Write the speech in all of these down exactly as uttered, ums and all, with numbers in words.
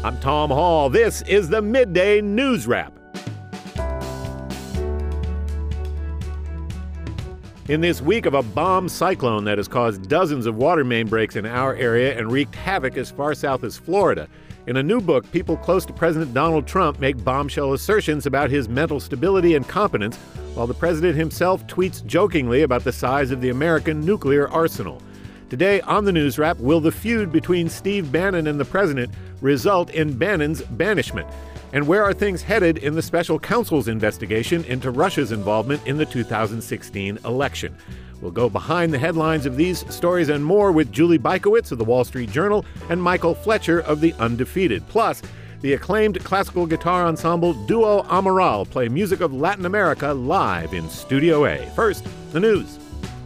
I'm Tom Hall. This is the Midday News Wrap. In this week of a bomb cyclone that has caused dozens of water main breaks in our area and wreaked havoc as far south as Florida, in a new book, people close to President Donald Trump make bombshell assertions about his mental stability and competence, while the president himself tweets jokingly about the size of the American nuclear arsenal. Today on the News Wrap, will the feud between Steve Bannon and the president result in Bannon's banishment? And where are things headed in the special counsel's investigation into Russia's involvement in the two thousand sixteen election? We'll go behind the headlines of these stories and more with Julie Bykowitz of the Wall Street Journal and Michael Fletcher of The Undefeated. Plus, the acclaimed classical guitar ensemble Duo Amaral play music of Latin America live in Studio A. First, the news.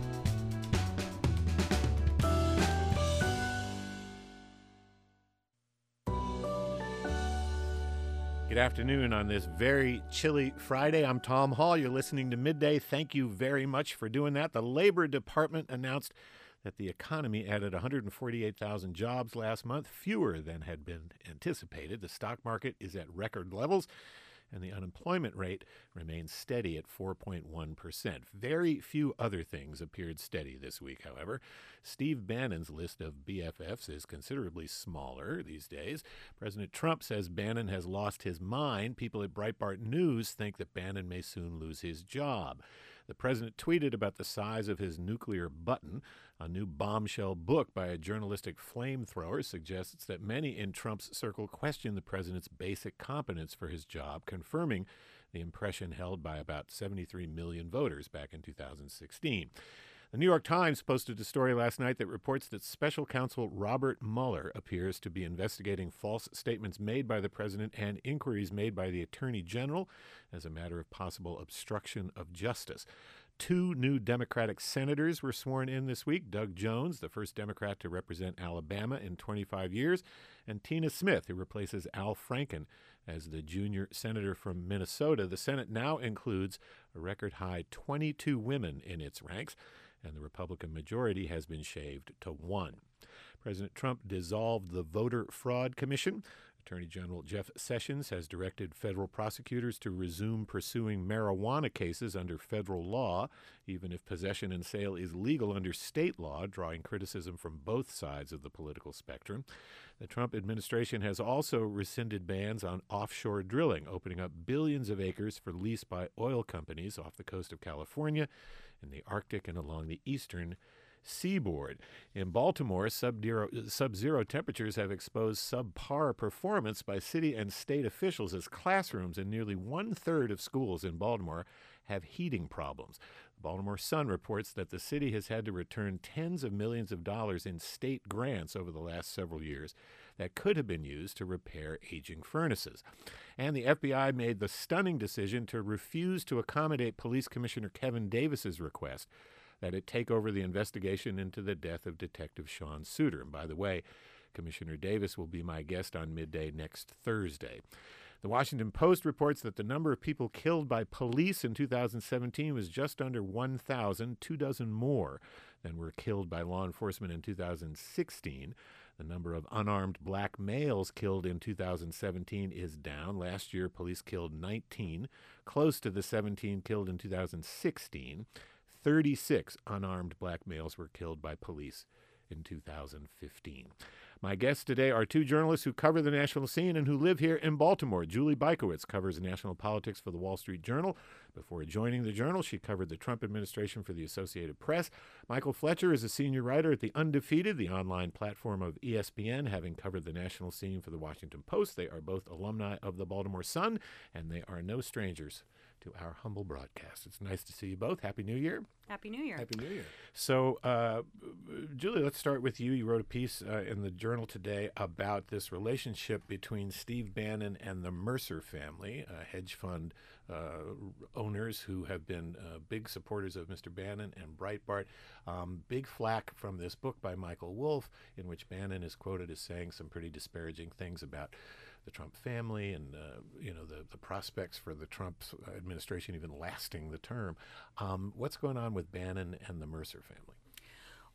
Good afternoon on this very chilly Friday. I'm Tom Hall. You're listening to Midday. Thank you very much for doing that. The Labor Department announced that the economy added one hundred forty-eight thousand jobs last month, fewer than had been anticipated. The stock market is at record levels, and the unemployment rate remains steady at four point one percent. Very few other things appeared steady this week, however. Steve Bannon's list of B F Fs is considerably smaller these days. President Trump says Bannon has lost his mind. People at Breitbart News think that Bannon may soon lose his job. The president tweeted about the size of his nuclear button. A new bombshell book by a journalistic flamethrower suggests that many in Trump's circle question the president's basic competence for his job, confirming the impression held by about seventy-three million voters back in two thousand sixteen. The New York Times posted a story last night that reports that special counsel Robert Mueller appears to be investigating false statements made by the president and inquiries made by the attorney general as a matter of possible obstruction of justice. Two new Democratic senators were sworn in this week: Doug Jones, the first Democrat to represent Alabama in twenty-five years, and Tina Smith, who replaces Al Franken as the junior senator from Minnesota. The Senate now includes a record-high twenty-two women in its ranks, and the Republican majority has been shaved to one. President Trump dissolved the Voter Fraud Commission. Attorney General Jeff Sessions has directed federal prosecutors to resume pursuing marijuana cases under federal law, even if possession and sale is legal under state law, drawing criticism from both sides of the political spectrum. The Trump administration has also rescinded bans on offshore drilling, opening up billions of acres for lease by oil companies off the coast of California, in the Arctic, and along the eastern seaboard. In Baltimore, sub-zero, sub-zero temperatures have exposed subpar performance by city and state officials as classrooms in nearly one-third of schools in Baltimore have heating problems. The Baltimore Sun reports that the city has had to return tens of millions of dollars in state grants over the last several years that could have been used to repair aging furnaces. And the F B I made the stunning decision to refuse to accommodate Police Commissioner Kevin Davis's request that it take over the investigation into the death of Detective Sean Suiter. And by the way, Commissioner Davis will be my guest on Midday next Thursday. The Washington Post reports that the number of people killed by police in two thousand seventeen was just under one thousand, two dozen more than were killed by law enforcement in two thousand sixteen. The number of unarmed black males killed in two thousand seventeen is down. Last year, police killed nineteen, close to the seventeen killed in two thousand sixteen. thirty-six unarmed black males were killed by police in two thousand fifteen. My guests today are two journalists who cover the national scene and who live here in Baltimore. Julie Bykowitz covers national politics for the Wall Street Journal. Before joining the Journal, she covered the Trump administration for the Associated Press. Michael Fletcher is a senior writer at The Undefeated, the online platform of E S P N, having covered the national scene for the Washington Post. They are both alumni of the Baltimore Sun, and they are no strangers to our humble broadcast. It's nice to see you both. Happy New Year. Happy New Year. Happy New Year. So, uh, Julie, let's start with you. You wrote a piece uh, in the Journal today about this relationship between Steve Bannon and the Mercer family, uh, hedge fund uh, owners who have been uh, big supporters of Mister Bannon and Breitbart. Um, big flack from this book by Michael Wolff, in which Bannon is quoted as saying some pretty disparaging things about the Trump family and, uh, you know, the, the prospects for the Trump administration even lasting the term. Um, what's going on with Bannon and the Mercer family?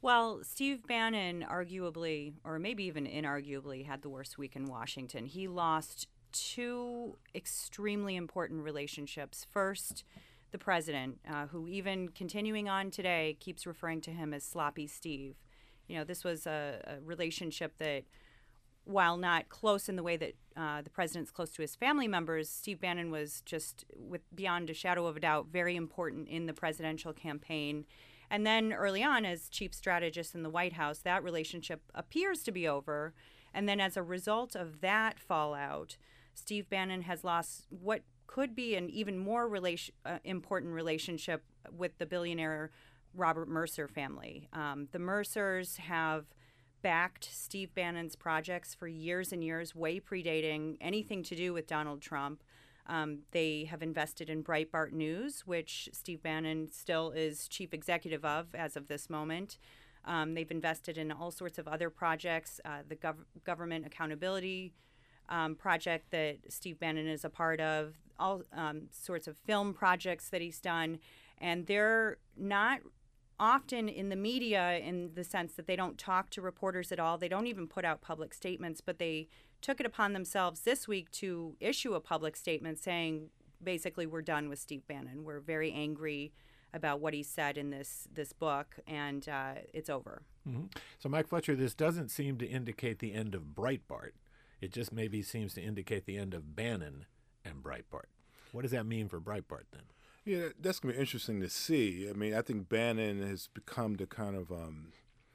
Well, Steve Bannon arguably, or maybe even inarguably, had the worst week in Washington. He lost two extremely important relationships. First, the president, uh, who even continuing on today keeps referring to him as Sloppy Steve. You know, this was a, a relationship that, while not close in the way that uh, the president's close to his family members, Steve Bannon was just, with beyond a shadow of a doubt, very important in the presidential campaign. And then early on, as chief strategist in the White House, that relationship appears to be over. And then as a result of that fallout, Steve Bannon has lost what could be an even more relation, uh, important relationship with the billionaire Robert Mercer family. Um, the Mercers have backed Steve Bannon's projects for years and years, way predating anything to do with Donald Trump. Um, they have invested in Breitbart News, which Steve Bannon still is chief executive of as of this moment. Um, they've invested in all sorts of other projects, uh, the gov- government accountability um, project that Steve Bannon is a part of, all um, sorts of film projects that he's done. And they're not often in the media in the sense that they don't talk to reporters at all. They don't even put out public statements, but they took it upon themselves this week to issue a public statement saying, basically, we're done with Steve Bannon. We're very angry about what he said in this this book, and uh, it's over. Mm-hmm. So, Mike Fletcher, this doesn't seem to indicate the end of Breitbart. It just maybe seems to indicate the end of Bannon and Breitbart. What does that mean for Breitbart then? Yeah, that's going to be interesting to see. I mean, I think Bannon has become the kind of um,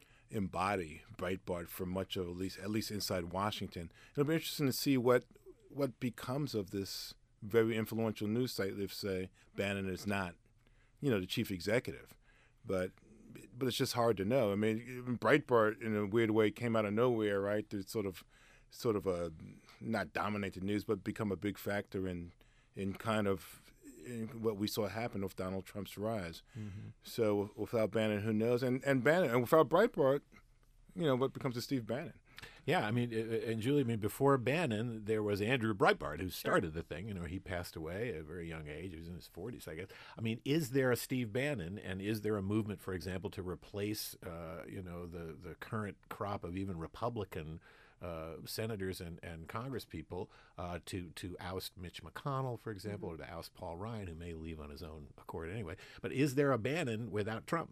embody Breitbart for much of, at least at least inside Washington. It'll be interesting to see what what becomes of this very influential news site if, say, Bannon is not, you know, the chief executive. But but it's just hard to know. I mean, Breitbart, in a weird way, came out of nowhere, right? To sort of sort of a not dominate the news, but become a big factor in in kind of in what we saw happen with Donald Trump's rise. Mm-hmm. So without Bannon, who knows? And and Bannon, and without Breitbart, you know, what becomes of Steve Bannon? Yeah, I mean, and Julie, I mean, before Bannon, there was Andrew Breitbart, who started sure. the thing. You know, he passed away at a very young age. He was in his forties, I guess. I mean, is there a Steve Bannon, and is there a movement, for example, to replace, uh, you know, the, the current crop of even Republican uh, senators and, and congresspeople uh, to, to oust Mitch McConnell, for example, mm-hmm. or to oust Paul Ryan, who may leave on his own accord anyway? But is there a Bannon without Trump?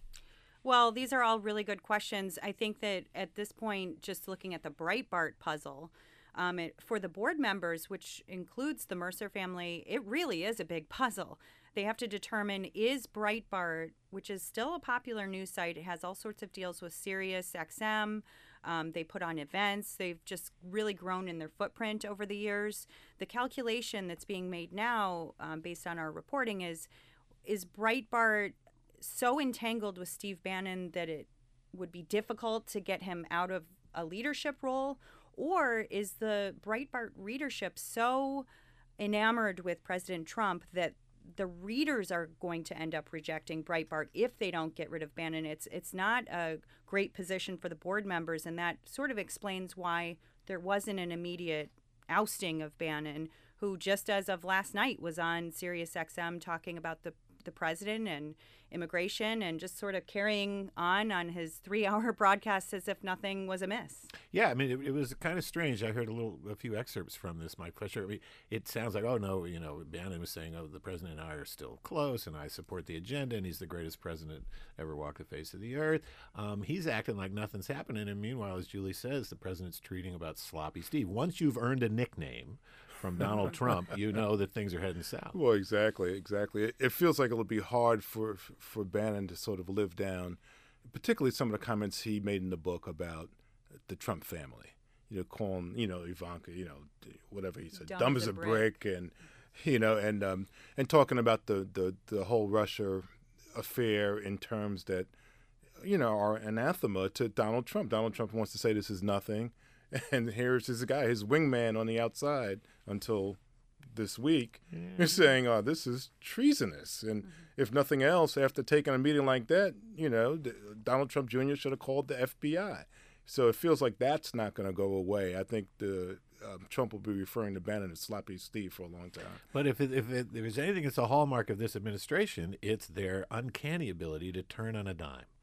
Well, these are all really good questions. I think that at this point, just looking at the Breitbart puzzle, um, it, for the board members, which includes the Mercer family, it really is a big puzzle. They have to determine, is Breitbart, which is still a popular news site, it has all sorts of deals with Sirius X M. Um, they put on events. They've just really grown in their footprint over the years. The calculation that's being made now, um, based on our reporting, is, is Breitbart so entangled with Steve Bannon that it would be difficult to get him out of a leadership role? Or is the Breitbart readership so enamored with President Trump that the readers are going to end up rejecting Breitbart if they don't get rid of Bannon? It's it's not a great position for the board members, and that sort of explains why there wasn't an immediate ousting of Bannon, who just as of last night was on Sirius X M talking about the the president and immigration and just sort of carrying on on his three-hour broadcast as if nothing was amiss. Yeah, I mean, it, it was kind of strange. I heard a little, a few excerpts from this, Mike Fletcher. I mean, it sounds like, oh, no, you know, Bannon was saying, oh, the president and I are still close, and I support the agenda, and he's the greatest president ever walked the face of the earth. Um, he's acting like nothing's happening, and meanwhile, as Julie says, the president's treating about Sloppy Steve. Once you've earned a nickname from Donald Trump, you know that things are heading south. Well, exactly, exactly. It, it feels like it'll be hard for for Bannon to sort of live down, particularly some of the comments he made in the book about the Trump family. You know, calling, you know, Ivanka, you know, whatever he said, dumb, dumb as a brick. brick, and you know, and um, and talking about the, the the whole Russia affair in terms that, you know, are anathema to Donald Trump. Donald Trump wants to say this is nothing. And here's his guy, his wingman on the outside until this week, yeah. You're saying, oh, this is treasonous. And mm-hmm. if nothing else, after taking a meeting like that, you know, Donald Trump Junior should have called the F B I. So it feels like that's not going to go away. I think the um, Trump will be referring to Bannon as Sloppy Steve for a long time. But if, it, if, it, if there's anything that's a hallmark of this administration, it's their uncanny ability to turn on a dime.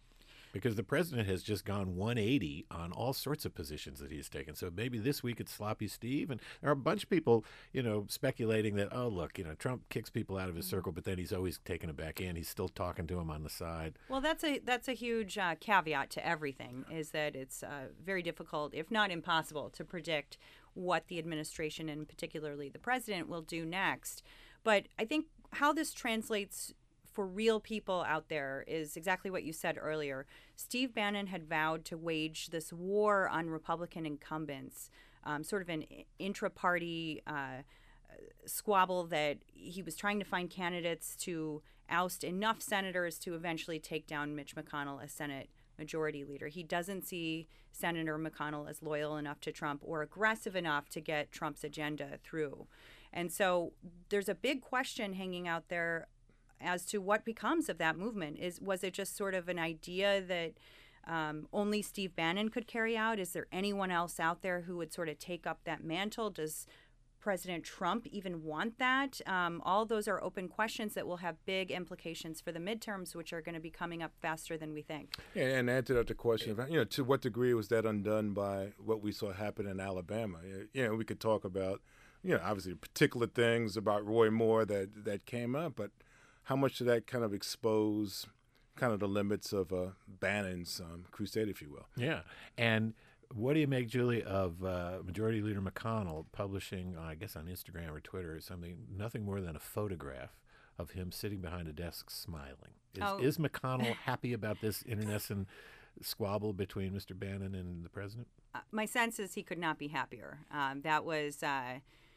Because the president has just gone one eighty on all sorts of positions that he's taken. So maybe this week it's Sloppy Steve. And there are a bunch of people, you know, speculating that, oh, look, you know, Trump kicks people out of his circle, but then he's always taking it back in. He's still talking to him on the side. Well, that's a that's a huge uh, caveat to everything, is that it's uh, very difficult, if not impossible, to predict what the administration and particularly the president will do next. But I think how this translates for real people out there is exactly what you said earlier. Steve Bannon had vowed to wage this war on Republican incumbents, um, sort of an intra-party uh, squabble that he was trying to find candidates to oust enough senators to eventually take down Mitch McConnell as Senate Majority Leader. He doesn't see Senator McConnell as loyal enough to Trump or aggressive enough to get Trump's agenda through. And so there's a big question hanging out there as to what becomes of that movement. Is was it just sort of an idea that um, only Steve Bannon could carry out? Is there anyone else out there who would sort of take up that mantle? Does President Trump even want that? Um, all those are open questions that will have big implications for the midterms, which are going to be coming up faster than we think. Yeah, and answer that the question of, you know, to what degree was that undone by what we saw happen in Alabama? You know, we could talk about, you know, obviously particular things about Roy Moore that, that came up, but how much did that kind of expose kind of the limits of uh, Bannon's um, crusade, if you will? Yeah. And what do you make, Julie, of uh, Majority Leader McConnell publishing, uh, I guess on Instagram or Twitter or something, nothing more than a photograph of him sitting behind a desk smiling? Is, Oh. is McConnell happy about this internecine squabble between Mister Bannon and the president? Uh, my sense is he could not be happier. Um, that was uh,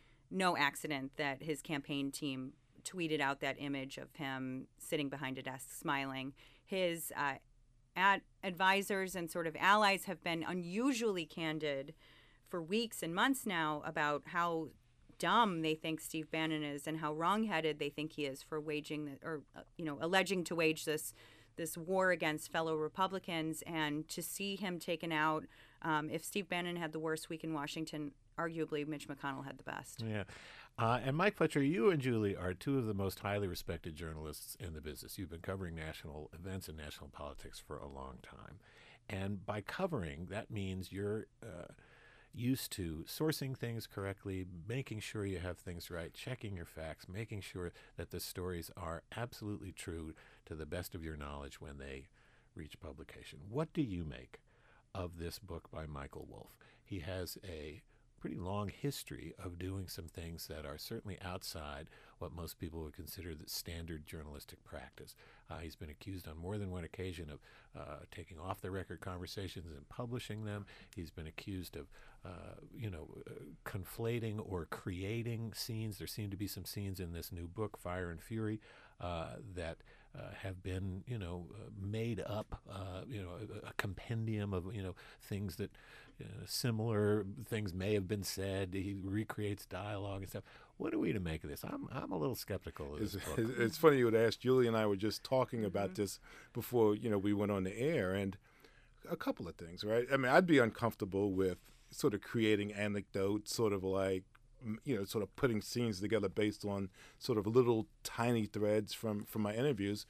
no accident that his campaign team tweeted out that image of him sitting behind a desk smiling. His uh, ad- advisors and sort of allies have been unusually candid for weeks and months now about how dumb they think Steve Bannon is and how wrongheaded they think he is for waging the, or uh, you know alleging to wage this this war against fellow Republicans. And to see him taken out, um, if Steve Bannon had the worst week in Washington, arguably Mitch McConnell had the best. Yeah. Uh, and Mike Fletcher, you and Julie are two of the most highly respected journalists in the business. You've been covering national events and national politics for a long time. And by covering, that means you're uh, used to sourcing things correctly, making sure you have things right, checking your facts, making sure that the stories are absolutely true to the best of your knowledge when they reach publication. What do you make of this book by Michael Wolff? He has a pretty long history of doing some things that are certainly outside what most people would consider the standard journalistic practice. Uh, he's been accused on more than one occasion of uh, taking off-the-record conversations and publishing them. He's been accused of, uh, you know, uh, conflating or creating scenes. There seem to be some scenes in this new book, Fire and Fury, uh, that uh, have been, you know, uh, made up, uh, you know, a, a compendium of, you know, things that uh, similar things may have been said. He recreates dialogue and stuff. What are we to make of this? I'm I'm a little skeptical of this It's, book. it's funny you would ask. Julie and I were just talking about this before, you know, we went on the air, and a couple of things, right? I mean, I'd be uncomfortable with sort of creating anecdotes, sort of like, you know, sort of putting scenes together based on sort of little tiny threads from, from my interviews.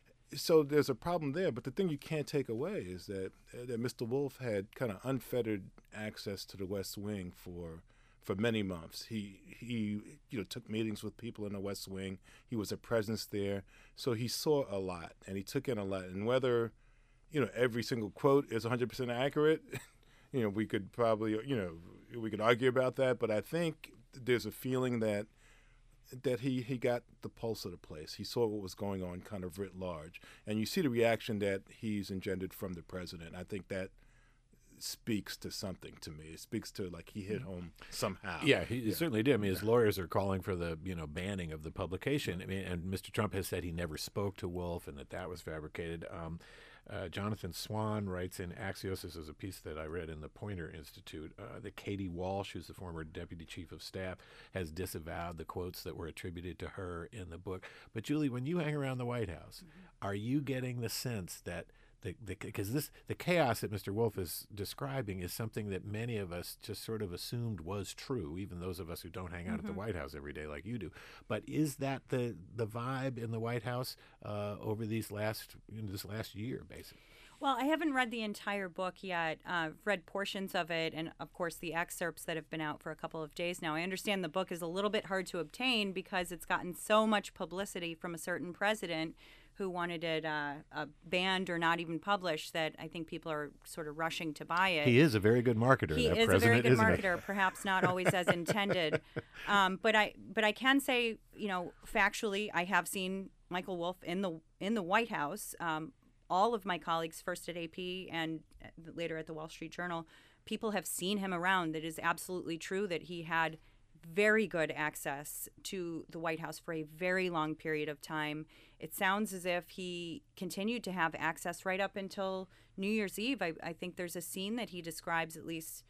So there's a problem there. But the thing you can't take away is that that Mister Wolff had kind of unfettered access to the West Wing for for many months. He he you know took meetings with people in the West Wing. He was a presence there. So he saw a lot and he took in a lot. And whether, you know, every single quote is one hundred percent accurate, you know, we could probably, you know, we could argue about that. But I think there's a feeling that that he, he got the pulse of the place. He saw what was going on kind of writ large. And you see the reaction that he's engendered from the president. I think that speaks to something to me. It speaks to, like, he hit home somehow. Yeah, he yeah. certainly did. I mean, his lawyers are calling for the, you know, banning of the publication. I mean, and Mister Trump has said he never spoke to Wolff and that that was fabricated. Um, Uh, Jonathan Swan writes in Axios, this is a piece that I read in the Poynter Institute, uh, that Katie Walsh, who's the former deputy chief of staff, has disavowed the quotes that were attributed to her in the book. But Julie, when you hang around the White House, mm-hmm. are you getting the sense that the because this the chaos that Mister Wolff is describing is something that many of us just sort of assumed was true, even those of us who don't hang out mm-hmm. at the White House every day like you do. But is that the the vibe in the White House uh, over these last you know, this last year, basically? Well, I haven't read the entire book yet. Uh, I've read portions of it, and of course the excerpts that have been out for a couple of days now. I understand the book is a little bit hard to obtain because it's gotten so much publicity from a certain president who wanted it uh, uh, banned or not even published that I think people are sort of rushing to buy it. He is a very good marketer. He that is a very president, good isn't marketer, it? perhaps not always as intended. Um, but I but I can say, you know, factually, I have seen Michael Wolff in the in the White House. Um, all of my colleagues, first at A P and later at the Wall Street Journal, people have seen him around. That is absolutely true that he had very good access to the White House for a very long period of time. It sounds as if he continued to have access right up until New Year's Eve. I, I think there's a scene that he describes, at least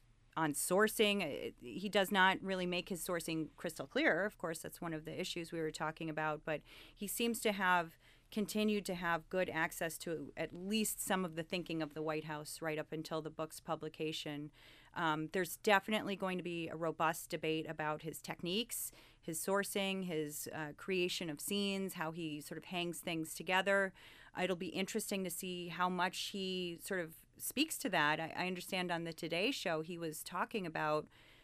on sourcing. He does not really make his sourcing crystal clear. Of course, that's one of the issues we were talking about, but he seems to have continued to have good access to at least some of the thinking of the White House right up until the book's publication. Um, there's definitely going to be a robust debate about his techniques, his sourcing, his uh, creation of scenes, how he sort of hangs things together. It'll be interesting to see how much he sort of speaks to that. I, I understand on the Today Show he was talking about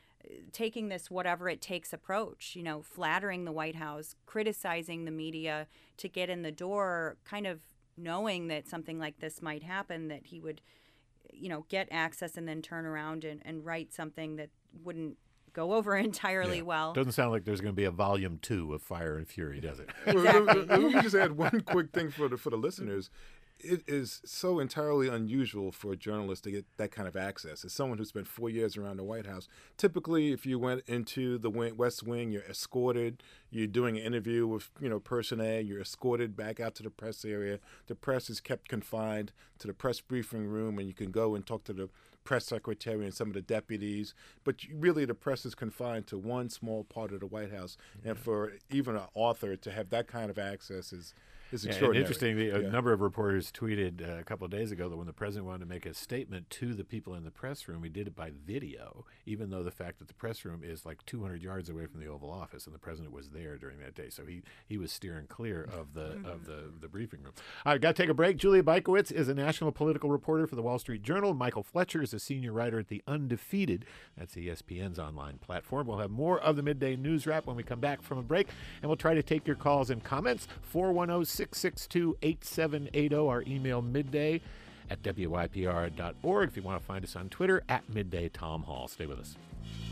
taking this whatever it takes approach, you know, flattering the White House, criticizing the media to get in the door, kind of knowing that something like this might happen, that he would, you know, get access and then turn around and, and write something that wouldn't go over entirely Yeah. well. Doesn't sound like there's going to be a volume two of Fire and Fury, does it? Well, let, let me just add one quick thing for the for the listeners. It is so entirely unusual for a journalist to get that kind of access. As someone who spent four years around the White House, typically if you went into the wing, West Wing, you're escorted. You're doing an interview with, you know, person A. You're escorted back out to the press area. The press is kept confined to the press briefing room, and you can go and talk to the press secretary and some of the deputies. But you, really, the press is confined to one small part of the White House. Yeah. And for even an author to have that kind of access is It's extraordinary. Yeah, interestingly, a yeah. number of reporters tweeted uh, a couple of days ago that when the president wanted to make a statement to the people in the press room, he did it by video, even though the fact that the press room is like two hundred yards away from the Oval Office, and the president was there during that day. So he, he was steering clear of the of the, the briefing room. All right, got to take a break. Julia Bikowitz is a national political reporter for the Wall Street Journal. Michael Fletcher is a senior writer at The Undefeated. That's E S P N's online platform. We'll have more of the Midday News Wrap when we come back from a break, and we'll try to take your calls and comments. four one zero, six six two, eight seven eight zero, our email midday at W Y P R dot org. If you want to find us on Twitter, at Midday Tom Hall. Stay with us.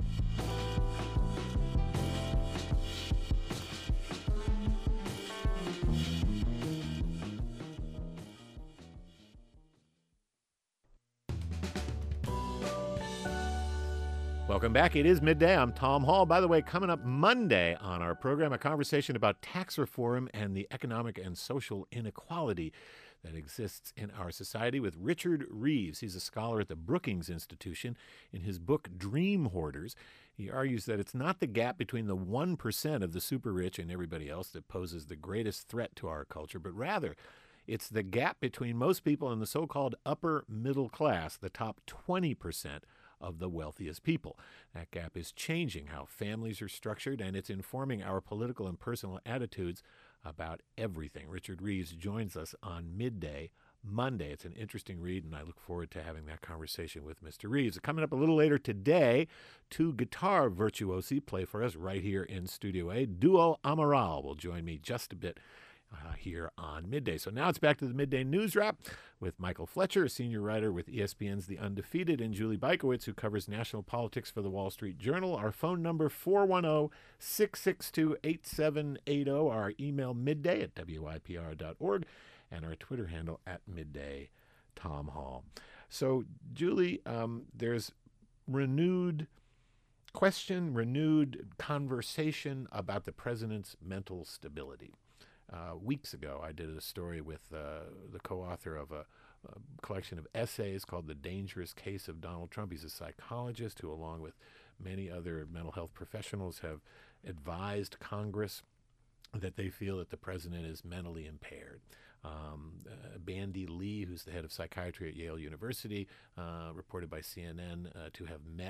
Welcome back. It is midday. I'm Tom Hall. By the way, coming up Monday on our program, a conversation about tax reform and the economic and social inequality that exists in our society with Richard Reeves. He's a scholar at the Brookings Institution. In his book, Dream Hoarders, he argues that it's not the gap between the one percent of the super rich and everybody else that poses the greatest threat to our culture, but rather it's the gap between most people in the so-called upper middle class, the top twenty percent of the wealthiest people. That gap is changing how families are structured, and it's informing our political and personal attitudes about everything. Richard Reeves joins us on Midday Monday. It's an interesting read, and I look forward to having that conversation with Mister Reeves. Coming up a little later today, two guitar virtuosi play for us right here in Studio A. Duo Amaral will join me just a bit Uh, here on Midday. So now it's back to the Midday News Wrap with Michael Fletcher, a senior writer with E S P N's The Undefeated, and Julie Bikowitz, who covers national politics for the Wall Street Journal. Our phone number, four one zero, six six two, eight seven eight zero. Our email, midday at W Y P R dot org, and our Twitter handle, at Midday Tom Hall. So, Julie, um, there's renewed question, renewed conversation about the president's mental stability. Uh, weeks ago, I did a story with uh, the co-author of a, a collection of essays called The Dangerous Case of Donald Trump. He's a psychologist who, along with many other mental health professionals, have advised Congress that they feel that the president is mentally impaired. Um, uh, Bandy Lee, who's the head of psychiatry at Yale University, uh, reported by C N N uh, to have met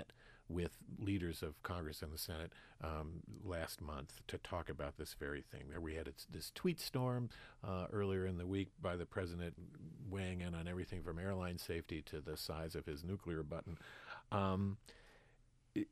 with leaders of Congress and the Senate um, last month to talk about this very thing. There we had it's, this tweet storm uh, earlier in the week by the president weighing in on everything from airline safety to the size of his nuclear button. Um, it,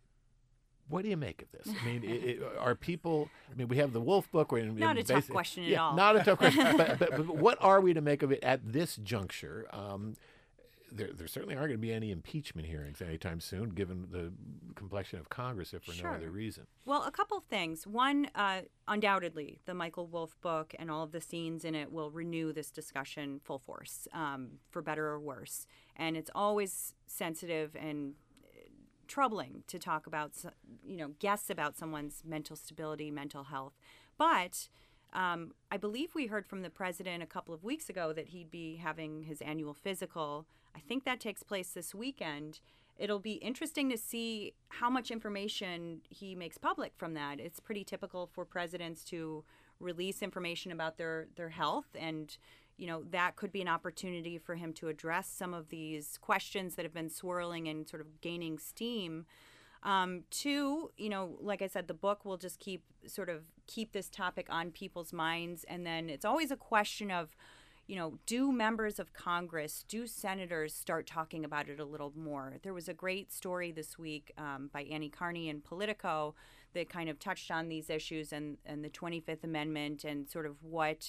What do you make of this? I mean, it, it, are people? I mean, we have the Wolf book. Where not a tough question yeah, at all. Not a tough question. but, but, but what are we to make of it at this juncture? Um, there, there certainly aren't going to be any impeachment hearings anytime soon, given the complexion of Congress, if for Sure. no other reason. Well, a couple things. One, uh, undoubtedly, the Michael Wolff book and all of the scenes in it will renew this discussion full force, um, for better or worse. And it's always sensitive and troubling to talk about, you know, guess about someone's mental stability, mental health. But um, I believe we heard from the president a couple of weeks ago that he'd be having his annual physical. I think that takes place this weekend. It'll be interesting to see how much information he makes public from that. It's pretty typical for presidents to release information about their, their health, and you know, that could be an opportunity for him to address some of these questions that have been swirling and sort of gaining steam. Um, two, you know, like I said, the book will just keep sort of keep this topic on people's minds. And then it's always a question of, you know, do members of Congress, do senators start talking about it a little more? There was a great story this week um, by Annie Carney in Politico that kind of touched on these issues and, and the twenty-fifth Amendment and sort of what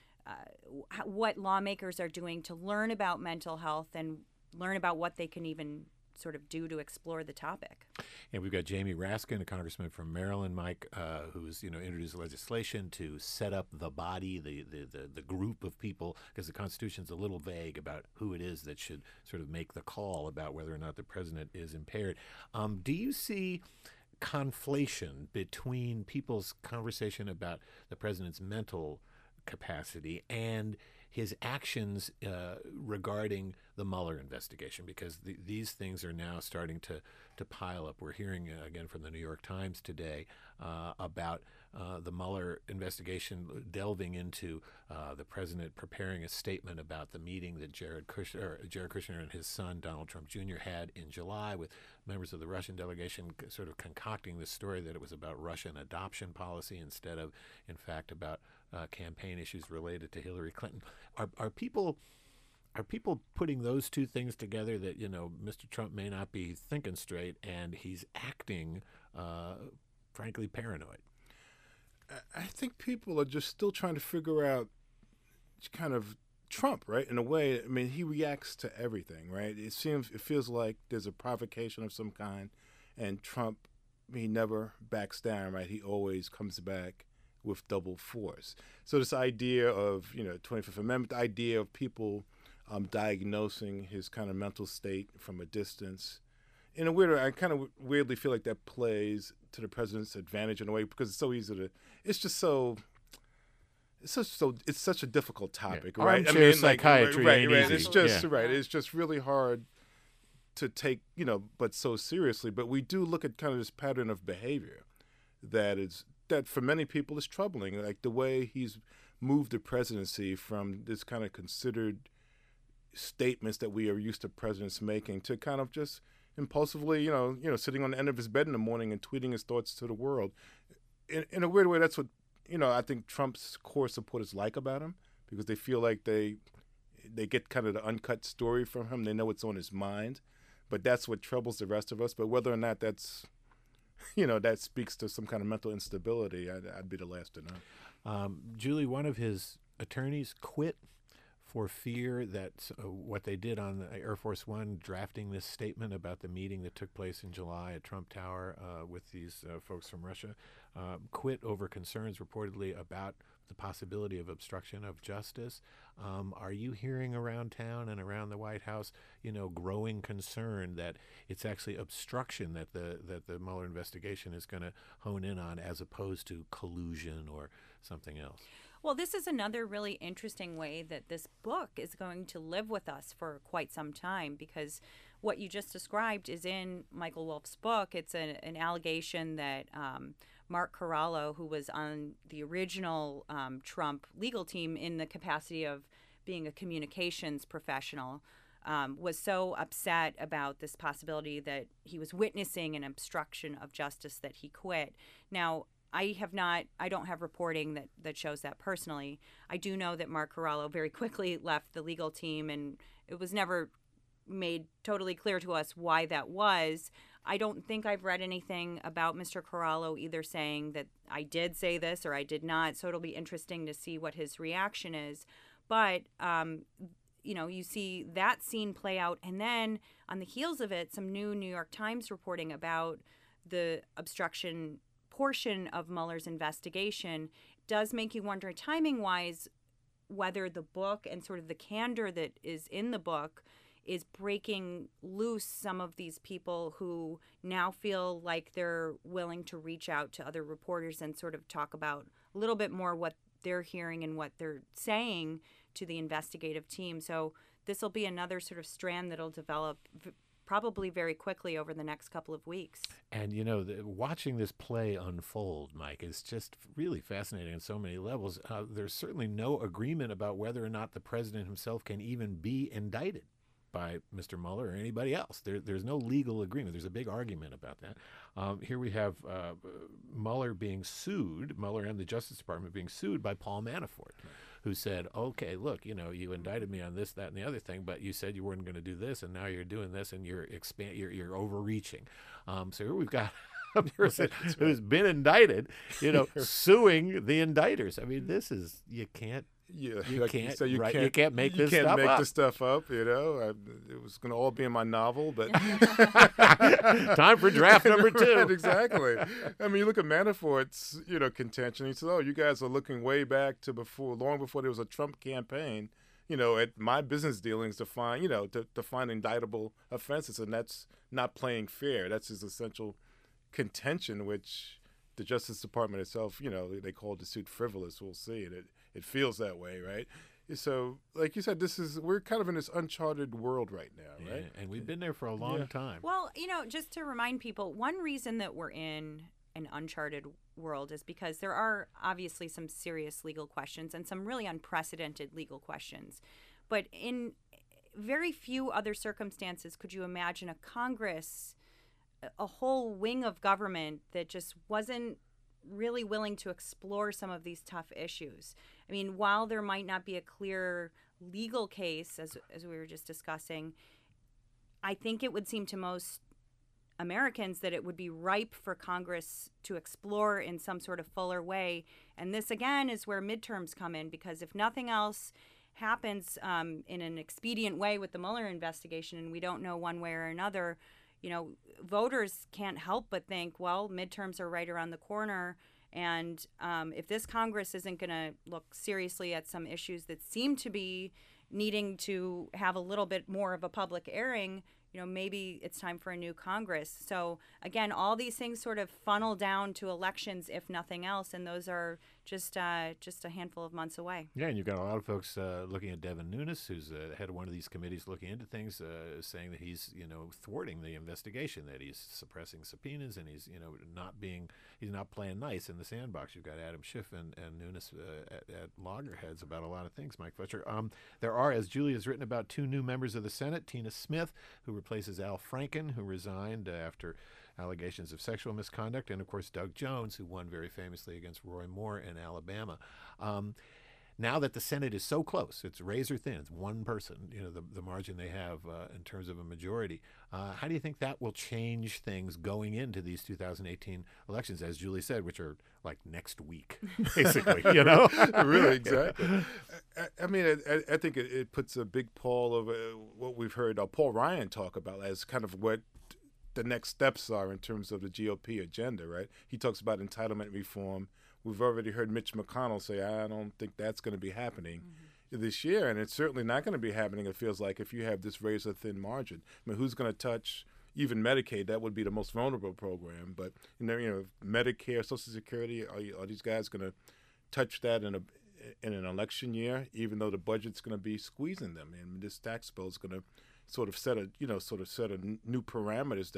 Uh, what lawmakers are doing to learn about mental health and learn about what they can even sort of do to explore the topic. And we've got Jamie Raskin, a congressman from Maryland, Mike, uh, who's you know introduced legislation to set up the body, the the the, the group of people, because the Constitution's a little vague about who it is that should sort of make the call about whether or not the president is impaired. Um, do you see conflation between people's conversation about the president's mental capacity and his actions uh, regarding the Mueller investigation? Because the, these things are now starting to, to pile up. We're hearing, uh, again, from the New York Times today uh, about uh, the Mueller investigation delving into uh, the president preparing a statement about the meeting that Jared Kushner, or Jared Kushner and his son, Donald Trump Junior, had in July with members of the Russian delegation, sort of concocting this story that it was about Russian adoption policy instead of, in fact, about Uh, campaign issues related to Hillary Clinton. Are are people are people putting those two things together, that you know Mister Trump may not be thinking straight and he's acting, uh, frankly, paranoid? I think people are just still trying to figure out kind of Trump, right? In a way, I mean, he reacts to everything, right? It seems, it feels like there's a provocation of some kind, and Trump, he never backs down, right? He always comes back with double force. So this idea of, you know, twenty-fifth Amendment, the idea of people um, diagnosing his kind of mental state from a distance, in a weird way, I kind of weirdly feel like that plays to the president's advantage in a way, because it's so easy to, it's just so, it's such, so, it's such a difficult topic, yeah. right? Armchair I mean, psychiatry like, right, ain't right. easy. It's just, yeah. right, it's just really hard to take, you know, but so seriously. But we do look at kind of this pattern of behavior that is, that for many people is troubling, like the way he's moved the presidency from this kind of considered statements that we are used to presidents making to kind of just impulsively, you know, you know, sitting on the end of his bed in the morning and tweeting his thoughts to the world. In, in a weird way, that's what, you know, I think Trump's core supporters like about him, because they feel like they they get kind of the uncut story from him. They know what's on his mind, but that's what troubles the rest of us. But whether or not that's, you know, that speaks to some kind of mental instability, I'd, I'd be the last to know. Um, Julie, one of his attorneys quit for fear that uh, what they did on the Air Force One, drafting this statement about the meeting that took place in July at Trump Tower uh, with these uh, folks from Russia, uh, quit over concerns reportedly about the possibility of obstruction of justice. Um, are you hearing around town and around the White House, you know, growing concern that it's actually obstruction that the that the Mueller investigation is going to hone in on, as opposed to collusion or something else? Well, this is another really interesting way that this book is going to live with us for quite some time, because what you just described is in Michael Wolff's book. It's a, an allegation that um, Mark Corallo, who was on the original um, Trump legal team in the capacity of being a communications professional, um, was so upset about this possibility that he was witnessing an obstruction of justice that he quit. Now, I have not, I don't have reporting that, that shows that personally. I do know that Mark Corallo very quickly left the legal team, and it was never made totally clear to us why that was. I don't think I've read anything about Mister Corallo either saying that I did say this or I did not, so it'll be interesting to see what his reaction is. But, um, you know, you see that scene play out, and then on the heels of it, some new New York Times reporting about the obstruction portion of Mueller's investigation does make you wonder, timing-wise, whether the book and sort of the candor that is in the book is breaking loose some of these people who now feel like they're willing to reach out to other reporters and sort of talk about a little bit more what they're hearing and what they're saying to the investigative team. So this will be another sort of strand that'll develop v- probably very quickly over the next couple of weeks. And, you know, the, watching this play unfold, Mike, is just really fascinating on so many levels. Uh, there's certainly no agreement about whether or not the president himself can even be indicted by Mister Mueller or anybody else. There, there's no legal agreement. There's a big argument about that. Um, here we have uh, Mueller being sued, Mueller and the Justice Department being sued by Paul Manafort, who said, okay, look, you know, you indicted me on this, that, and the other thing, but you said you weren't going to do this, and now you're doing this, and you're expand, you're, you're overreaching. Um, so here we've got a person who's been indicted, you know, suing the indicters. I mean, this is, you can't, Yeah, you like can't, so you right, can't, you can't make you this can't stuff make up. this stuff up. You know, I, it was going to all be in my novel, but time for draft number two. Right, exactly. I mean, you look at Manafort's, you know, contention. He said, "Oh, you guys are looking way back to before, long before there was a Trump campaign. You know, at my business dealings to find, you know, to, to find indictable offenses, and that's not playing fair. That's his essential contention, which the Justice Department itself, you know, they called the suit frivolous. We'll see, and it it feels that way, right?" So, like you said, this is we're kind of in this uncharted world right now, right? Yeah, and we've been there for a long Yeah. time. Well, you know, just to remind people, one reason that we're in an uncharted world is because there are obviously some serious legal questions and some really unprecedented legal questions. But in very few other circumstances could you imagine a Congress, a whole wing of government that just wasn't really willing to explore some of these tough issues. I mean, while there might not be a clear legal case, as as we were just discussing, I think it would seem to most Americans that it would be ripe for Congress to explore in some sort of fuller way. And this, again, is where midterms come in, because if nothing else happens um, in an expedient way with the Mueller investigation, and we don't know one way or another, you know, voters can't help but think, well, midterms are right around the corner. And um, if this Congress isn't going to look seriously at some issues that seem to be needing to have a little bit more of a public airing, you know, maybe it's time for a new Congress. So again, all these things sort of funnel down to elections, if nothing else, and those are just uh, just a handful of months away. Yeah, and you've got a lot of folks uh, looking at Devin Nunes, who's uh, head of one of these committees looking into things, uh, saying that he's, you know, thwarting the investigation, that he's suppressing subpoenas, and he's, you know, not being, he's not playing nice in the sandbox. You've got Adam Schiff and, and Nunes uh, at, at loggerheads about a lot of things, Mike Fletcher. Um, there are, as Julie has written about, two new members of the Senate, Tina Smith, who replaces Al Franken, who resigned uh, after allegations of sexual misconduct, and of course Doug Jones, who won very famously against Roy Moore in Alabama. Um, now that the Senate is so close, it's razor thin, it's one person, you know, the, the margin they have uh, in terms of a majority. Uh, how do you think that will change things going into these two thousand eighteen elections, as Julie said, which are like next week, basically, you know? Really, exactly. I, I mean, I, I think it, it puts a big pall of uh, what we've heard uh, Paul Ryan talk about as kind of what the next steps are in terms of the G O P agenda, right? He talks about entitlement reform. We've already heard Mitch McConnell say, I don't think that's going to be happening mm-hmm. this year, and it's certainly not going to be happening, it feels like, if you have this razor-thin margin. I mean, who's going to touch even Medicaid? That would be the most vulnerable program, but, you know, you know Medicare, Social Security, are, you, are these guys going to touch that in a in an election year, even though the budget's going to be squeezing them? And this tax bill is going to sort of set a, you know, sort of set a n- new parameters that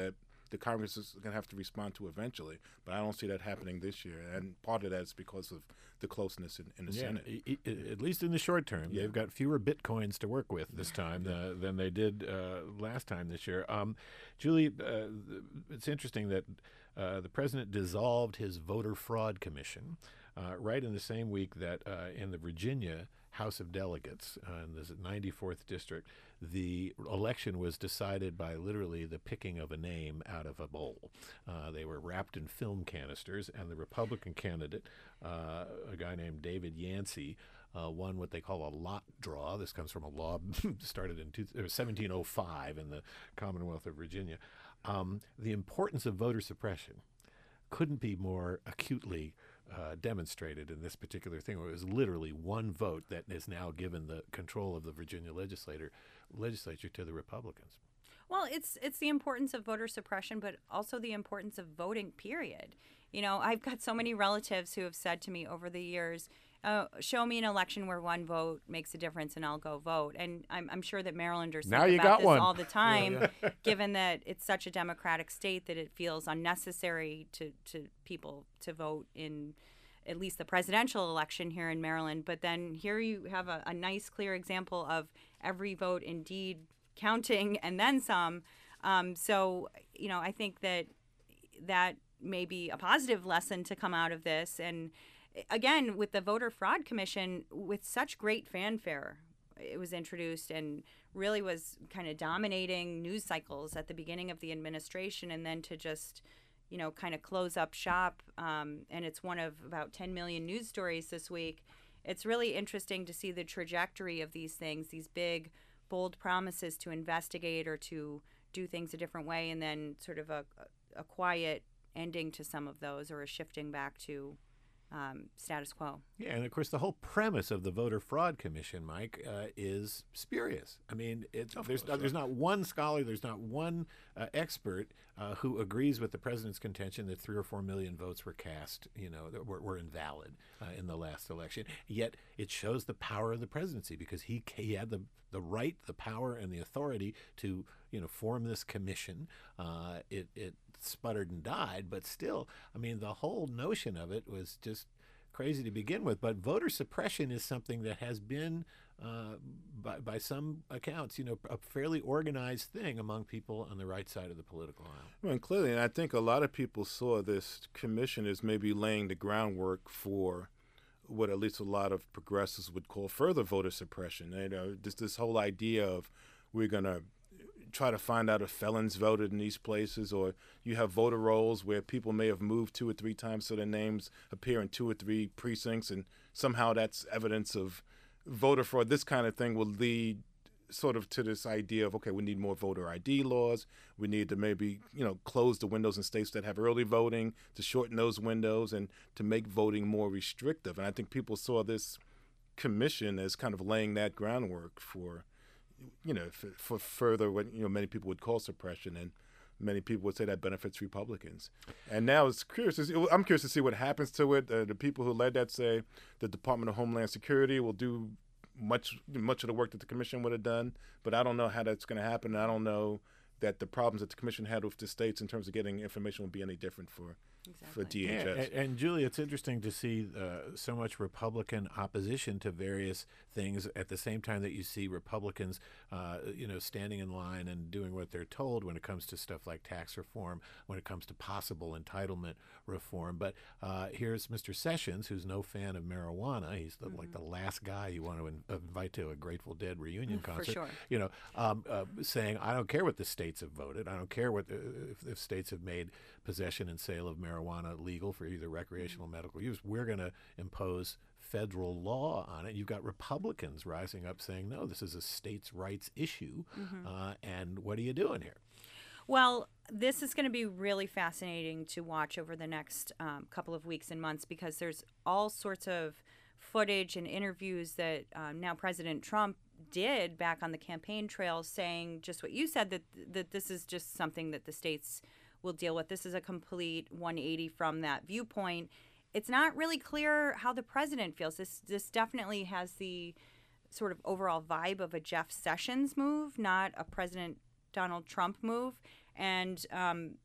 the Congress is going to have to respond to eventually. But I don't see that happening this year, and part of that is because of the closeness in, in the yeah, Senate. I, I, at least in the short term, Yeah. they've got fewer bitcoins to work with this time uh, than they did uh, last time this year. Um, Julie, uh, it's interesting that uh, the president dissolved his voter fraud commission uh, right in the same week that uh, in the Virginia House of Delegates, uh, in the ninety-fourth district, the election was decided by literally the picking of a name out of a bowl. Uh, they were wrapped in film canisters, and the Republican candidate, uh, a guy named David Yancey, uh, won what they call a lot draw. This comes from a law started in two, uh, seventeen oh five in the Commonwealth of Virginia. Um, the importance of voter suppression couldn't be more acutely uh, demonstrated in this particular thing. Where it was literally one vote that has now given the control of the Virginia legislator legislature to the Republicans. Well, it's it's the importance of voter suppression, but also the importance of voting, period. You know, I've got so many relatives who have said to me over the years, uh, show me an election where one vote makes a difference and I'll go vote. And I'm, I'm sure that Marylanders Now think you about got this one. all the time, given that it's such a democratic state that it feels unnecessary to, to people to vote in at least the presidential election here in Maryland. But then here you have a, a nice, clear example of every vote indeed counting and then some. Um, so, you know, I think that that may be a positive lesson to come out of this. And again, with the Voter Fraud Commission, with such great fanfare, it was introduced and really was kind of dominating news cycles at the beginning of the administration, and then to just, you know, kind of close up shop. Um, and it's one of about ten million news stories this week. It's really interesting to see the trajectory of these things, these big, bold promises to investigate or to do things a different way, and then sort of a, a quiet ending to some of those, or a shifting back to um, status quo. Yeah, and of course, the whole premise of the Voter Fraud Commission, Mike, uh, is spurious. I mean, it's, there's, course, not, there's not one scholar, there's not one uh, expert uh, who agrees with the president's contention that three or four million votes were cast, you know, that were, were invalid uh, in the last election. Yet it shows the power of the presidency, because he he had the the right, the power, and the authority to, you know, form this commission. Uh, it it sputtered and died, but still, I mean, the whole notion of it was just crazy to begin with. But voter suppression is something that has been, uh, by, by some accounts, you know, a fairly organized thing among people on the right side of the political aisle. Well, and clearly, and I think a lot of people saw this commission as maybe laying the groundwork for what at least a lot of progressives would call further voter suppression. You know, this this whole idea of we're going to try to find out if felons voted in these places, or you have voter rolls where people may have moved two or three times so their names appear in two or three precincts, and somehow that's evidence of voter fraud. This kind of thing will lead sort of to this idea of, okay, we need more voter I D laws. We need to maybe, you know, close the windows in states that have early voting, to shorten those windows and to make voting more restrictive. And I think people saw this commission as kind of laying that groundwork for, you know, for, for further what, you know, many people would call suppression, and many people would say that benefits Republicans. And now it's curious. To see, I'm curious to see what happens to it. Uh, the people who led that say the Department of Homeland Security will do much much of the work that the commission would have done, but I don't know how that's going to happen. I don't know that the problems that the commission had with the states in terms of getting information will be any different for Exactly. for D H S. Yeah, and, and Julie, it's interesting to see uh, so much Republican opposition to various things at the same time that you see Republicans, uh, you know, standing in line and doing what they're told when it comes to stuff like tax reform, when it comes to possible entitlement reform. But uh, here's Mister Sessions, who's no fan of marijuana. He's the, mm-hmm. like the last guy you want to in, invite to a Grateful Dead reunion concert. For sure. You know, um, uh, saying, I don't care what the states have voted. I don't care what the, if, if states have made possession and sale of marijuana legal for either recreational or medical use. We're going to impose federal law on it. You've got Republicans rising up saying, no, this is a states' rights issue. Mm-hmm. Uh, and what are you doing here? Well, this is going to be really fascinating to watch over the next um, couple of weeks and months, because there's all sorts of footage and interviews that um, now President Trump did back on the campaign trail, saying just what you said, that that this is just something that the states will deal with. This is a complete one eighty from that viewpoint. It's not really clear how the president feels. This this definitely has the sort of overall vibe of a Jeff Sessions move, not a President Donald Trump move. And um,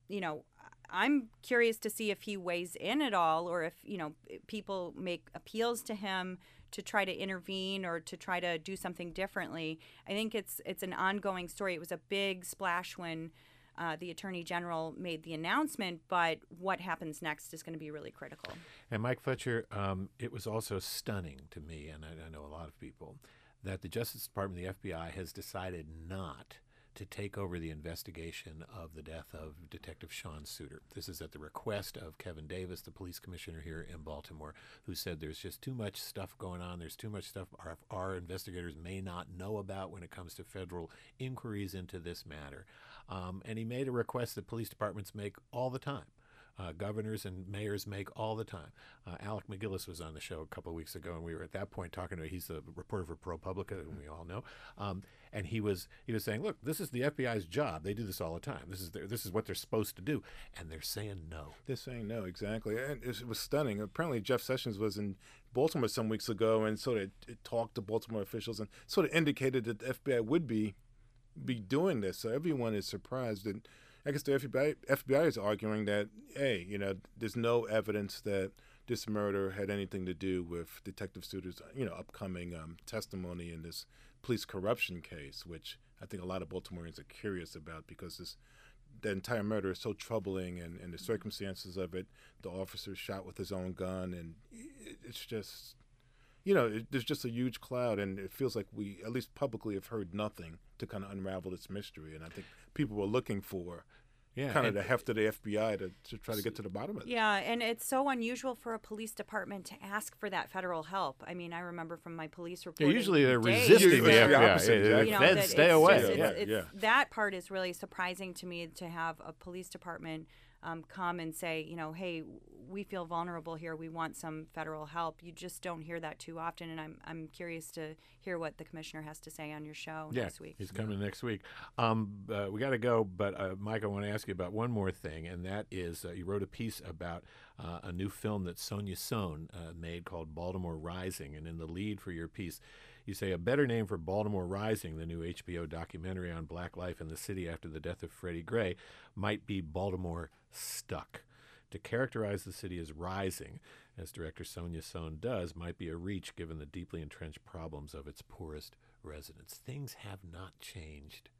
you know, I'm curious to see if he weighs in at all, or if, you know, people make appeals to him to try to intervene or to try to do something differently. I think it's it's an ongoing story. It was a big splash when uh, the Attorney General made the announcement, but what happens next is going to be really critical. And Mike Fletcher, um, it was also stunning to me, and I, I know a lot of people, that the Justice Department, the F B I, has decided not to take over the investigation of the death of Detective Sean Suiter. This is at the request of Kevin Davis, the police commissioner here in Baltimore, who said there's just too much stuff going on. There's too much stuff our, our investigators may not know about when it comes to federal inquiries into this matter. Um, and he made a request that police departments make all the time. Uh, governors and mayors make all the time. Uh, Alec McGillis was on the show a couple of weeks ago, and we were at that point talking to him. He's a reporter for ProPublica, and we all know. Um, and he was he was saying, "Look, this is the F B I's job. They do this all the time. This is their, this is what they're supposed to do." And they're saying no. They're saying no, exactly. And it was stunning. Apparently, Jeff Sessions was in Baltimore some weeks ago, and sort of it talked to Baltimore officials and sort of indicated that the F B I would be be doing this. So everyone is surprised. And I guess the F B I, F B I is arguing that, hey, you know, there's no evidence that this murder had anything to do with Detective Suiter's, you know, upcoming um, testimony in this police corruption case, which I think a lot of Baltimoreans are curious about because this, the entire murder is so troubling, and, and the circumstances of it. The officer shot with his own gun, and it's just, you know, it, there's just a huge cloud, and it feels like we, at least publicly, have heard nothing to kind of unravel this mystery. And I think people were looking for yeah, kind of the heft of the F B I to, to try to get to the bottom of it. Yeah, and it's so unusual for a police department to ask for that federal help. I mean, I remember from my police report. Yeah, usually they're resisting the F B I. Yeah, you know, Feds, stay away. Just, yeah, it's, it's, yeah. That part is really surprising to me, to have a police department um, come and say, you know, hey, we feel vulnerable here. We want some federal help. You just don't hear that too often, and I'm I'm curious to hear what the commissioner has to say on your show yeah, next week. He's coming next week. Um, uh, we got to go, but uh, Mike, I want to ask you about one more thing, and that is uh, you wrote a piece about uh, a new film that Sonia Sohn uh, made called Baltimore Rising, and in the lead for your piece, you say a better name for Baltimore Rising, the new H B O documentary on black life in the city after the death of Freddie Gray, might be Baltimore Stuck. To characterize the city as rising, as director Sonia Sohn does, might be a reach given the deeply entrenched problems of its poorest residents. Things have not changed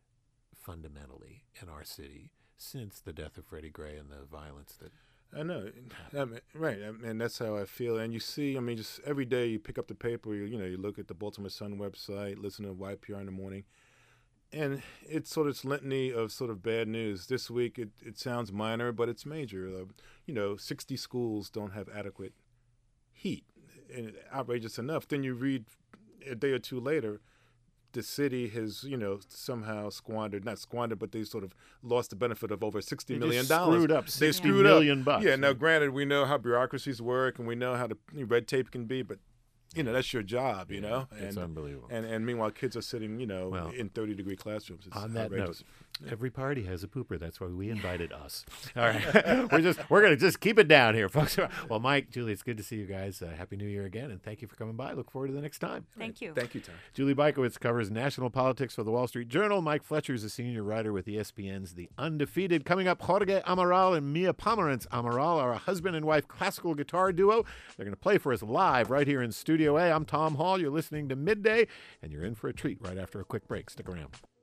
fundamentally in our city since the death of Freddie Gray and the violence that I know, I mean, right, and that's how I feel. And you see, I mean, just every day you pick up the paper, you, you know, you look at the Baltimore Sun website, listen to Y P R in the morning, and it's sort of this litany of sort of bad news. This week, it, it sounds minor, but it's major. Uh, you know, sixty schools don't have adequate heat, and outrageous enough. Then you read a day or two later, the city has, you know, somehow squandered, not squandered, but they sort of lost the benefit of over sixty they million just dollars. Screwed up. They sixty screwed million up. bucks. Yeah. Now, granted, we know how bureaucracies work, and we know how the red tape can be, but you know, that's your job, you yeah, know. It's and, unbelievable. And and meanwhile, kids are sitting, you know, well, in thirty degree classrooms. It's on that outrageous. note, every party has a pooper. That's why we invited us. All right, we're just we're gonna just keep it down here, folks. Well, Mike, Julie, it's good to see you guys. Uh, Happy New Year again, and thank you for coming by. Look forward to the next time. Thank you. Thank you, Tom. Julie Bykowitz covers national politics for the Wall Street Journal. Mike Fletcher is a senior writer with E S P N's The Undefeated. Coming up, Jorge Amaral and Mia Pomerantz Amaral are a husband and wife classical guitar duo. They're going to play for us live right here in Studio A. I'm Tom Hall. You're listening to Midday, and you're in for a treat right after a quick break. Stick around.